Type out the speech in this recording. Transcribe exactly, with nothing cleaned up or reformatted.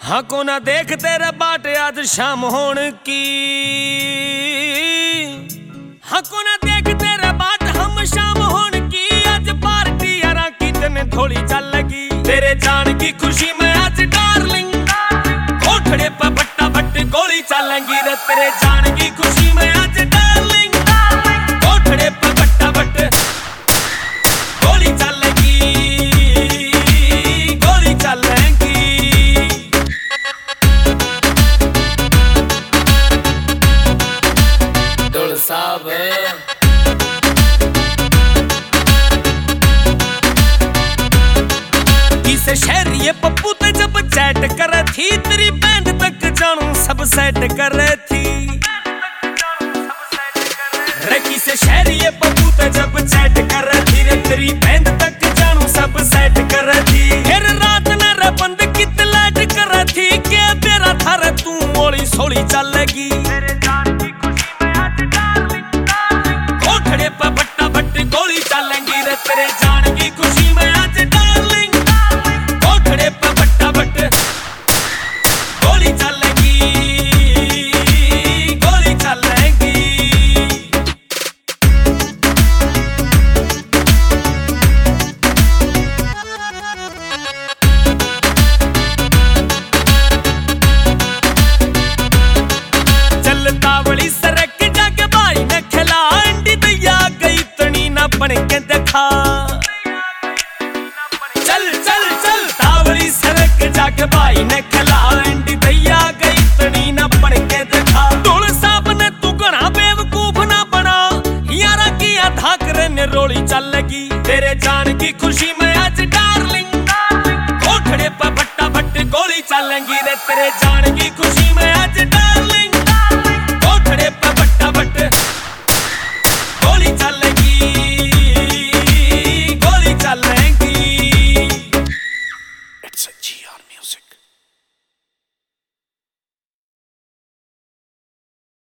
हाँ को ना देख तेरे बाटे आज शाम होन की। हाँ को ना देख तेरे बाट हम शाम होन की। आज पार्टी यारा की तने थोड़ी चल लगी। तेरे जान की खुशी में आज डार्लिंग कोठड़े पर बट्टा बट गोली चलेंगी रे। तेरे जान की खुशी में आज डार्लिंग कोठड़े पर बट्टा बट गोली चलेगी गोली चलेंगी। डोल साहब किसे शहरी पप्पू ते जब चैट करे थी। तेरी बैंड तक जानू सब सेट करे थी। रे किसे शहरी पप्पू ते जब चैट करे थी। रे तेरी बैंड तक जानू सब सेट करे थी। फिर रात ने रे बंद कित लाइट करे थी। के तेरा थारे तू मोली सोली चलेगी। कोठड़े पर बट्टा बट गोली चलेंगी रे। तेरे जान की खुशी में आज डार्लिंग कोठड़े पर बट्टा बट गोली चलेगी गोली चलेगी। चलता बड़ी सरक जाके भाई ने खिला। अंडी दैया गई तनी ना बन के देखा। चल चल चल तावली सरक जाके भाई ने खिला। अंडी दैया गई तनी ना बन के देखा। डोल साहब ने तू घना बेवकूफ ना बना। यारा की आधा करे ने रोली चल लगी। तेरे जान की खुशी में आज डार्लिंग कोठड़े पर बट्टा बट गोली चलेंगी रे। तेरे जान की खुशी में आज